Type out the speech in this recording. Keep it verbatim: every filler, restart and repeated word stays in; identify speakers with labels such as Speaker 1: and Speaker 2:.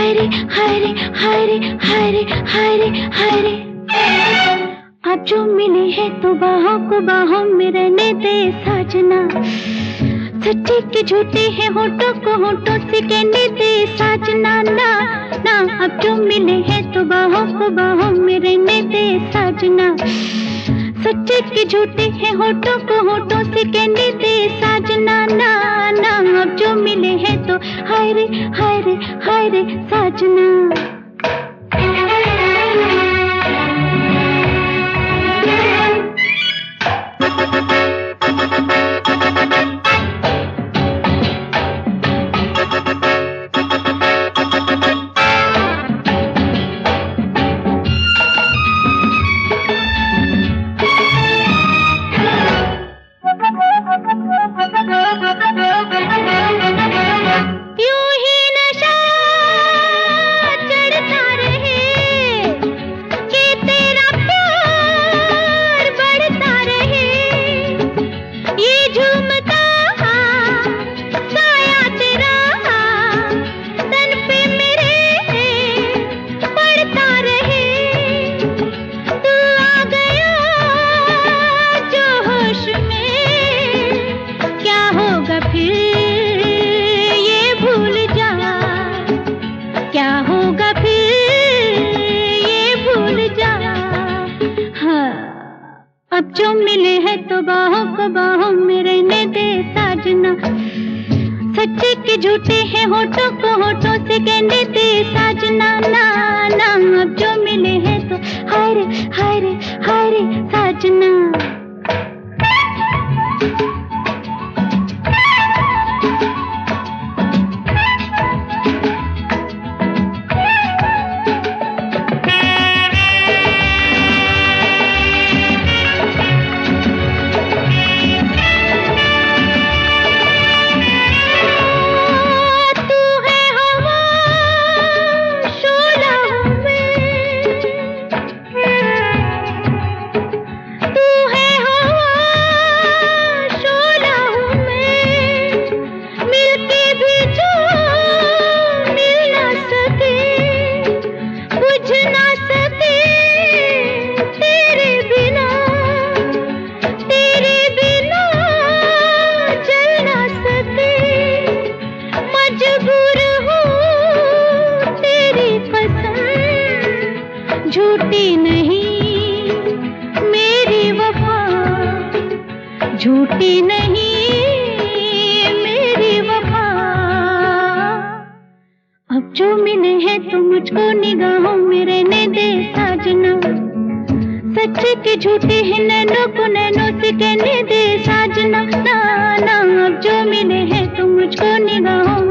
Speaker 1: हरे हरे हरे हरे हरे हरे। अब जो मिले हैं तो बाहों को बाहों में रहने दे साजना, सच्चे के झूठे हैं होठों को होठों से कहने दे साजना ना ना। अब जो मिले हैं तो बाहों को बाहों में रहने दे साजना, सच्चे के झूठे हैं होठों को होठों से कहने दे साजना ना ना। अब जो मिले हैं तो हाय रे हाय रे हाय रे साजना। क्या होगा फिर ये भूल जा। हाँ अब जो मिले हैं तो बाहों को बाहों में रहने दे साजना, सच्चे के झूठे हैं होठों को होठों से कहने दे साजना ना ना। अब जो मिले हैं तो हाय रे हाय रे हाय रे साजना। झूठी नहीं मेरी वफा, झूठी नहीं मेरी वफा। अब जो मिले हैं तो मुझको निगाहों में रहने दे साजना, सच्चे के झूठे हैं नैनों को नैनों से कहने दे साजना ना ना। अब जो मिले हैं तो मुझको निगाहों